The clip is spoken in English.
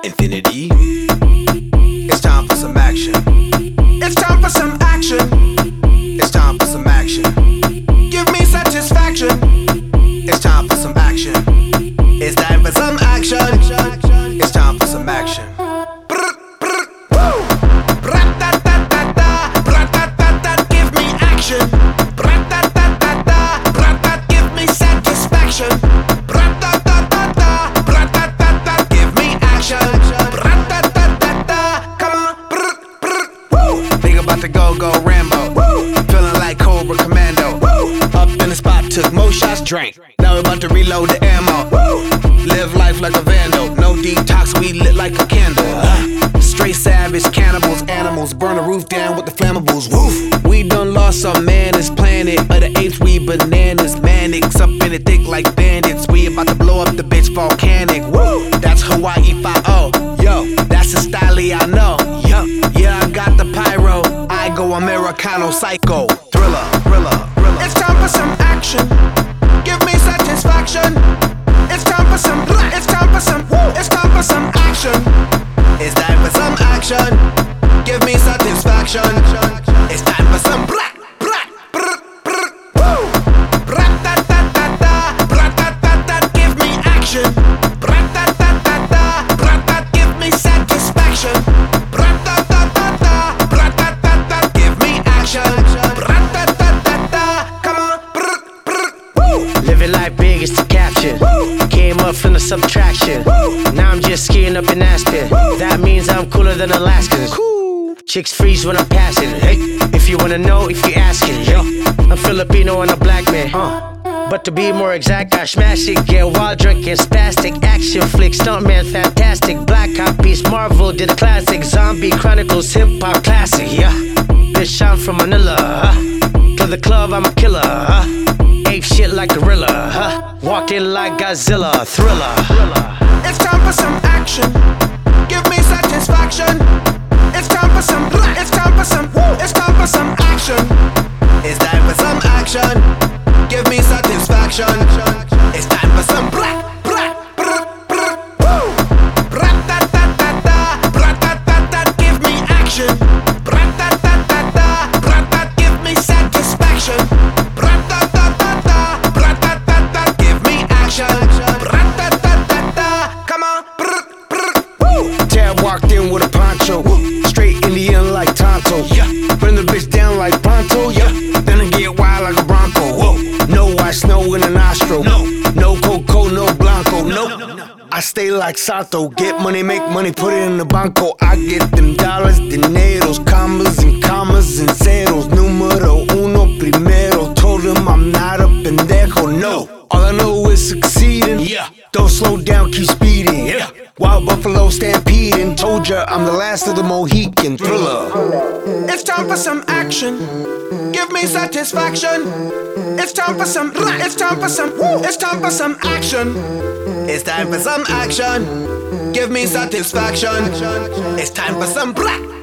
Infinity. It's time for some action. It's time for some action. It's time for some action. Give me satisfaction. It's time for some action. It's time for some action. It's time for some action. Brr, brr, woo. Bra-ta-ta-ta-ta, bra-ta-ta-ta, give me action. Bra-ta-ta-ta-ta, bra-ta, give me satisfaction. Bra-ta-ta-ta-ta, bra-ta-ta-ta, give me action. Bra-ta-ta-ta-ta, come on, brr, brr, woo. Think about the go Rambo. Woo. Feeling like Cobra Commando. Woo. Up in the spot, took more shots, drank. Now we're about to reload the ammo. Woo. Live life like a vandal. No detox, we lit like a candle. Straight savage cannibals, animals. Burn the roof down with the flammables. Woof. We done lost our man, this planet. Of the apes, we bananas. Manics up in it thick like bandits. We about to blow up the bitch volcanic. Woo. That's Hawaii 5-0. Yo, that's the style I know. Yo, yeah, I got the pyro. I go Americano psycho. Thriller, thriller, thriller. It's time for some action. Give me satisfaction. It's time for some. It's time for some. It's time for some action. It's time for some action. Give me satisfaction. It's time for some black. Brr, brr, woo. Bra-ta-ta-ta-ta, bra-ta-ta-ta, give me action. Bra-ta-ta-ta-ta, bra-ta, give me satisfaction. Bra-ta-ta-ta-ta, bra-ta-ta-ta, give me action. Bra-ta-ta-ta-ta, come on, brr, brr, woo. Living life big is to capture. Woo. Came up from the subtraction. Woo. Now I'm just skiing up in Aspen. Woo. That means I'm cooler than Alaskans. Cool. Chicks freeze when I'm passing. Hey, if you wanna know, if you asking, yo, I'm Filipino and a black man. But to be more exact, I smash it, get wild, drinking, spastic, action flick, stuntman, fantastic, black copies, Marvel did a classic, Zombie Chronicles, hip hop classic, yeah. Bitch, I'm from Manila, to the club, I'm a killer, ape shit like gorilla, walking like Godzilla, thriller. It's time for some action. Give me satisfaction. It's time for some. It's time for some. It's time for some action. It's time for some action. Give me satisfaction. It's time for some black. Brr, brr, woo. Bra-ta-ta-ta-ta, bra-ta-ta-ta, give me action. Bra-ta-ta-ta-ta, bra-ta, give me satisfaction. Bra-ta-ta-ta-ta, bra-ta-ta-ta, give me action. Bra-ta-ta-ta-ta, come on, brr, brr, woo. Tab walked in with a poncho. Straight Indian like Tonto. Yeah. Bring the bitch down like Pronto. Yeah. Then I get wild like a Bronco. Whoa. No white snow in the nostril. No. No Coco, no Blanco. No. I stay like Santo. Get money, make money, put it in the banco. I get them dollars, dineros, commas and ceros. Numero uno primero. Told him I'm not a pendejo. No. All I know is succeeding. Yeah. Don't slow down, keep speeding. Yeah. Wild buffalo stampeding. Told ya I'm the last of the Mohican. Thriller. It's time for some action. Give me satisfaction. It's time for some. It's time for some. It's time for some action. It's time for some action. Give me satisfaction. It's time for some black.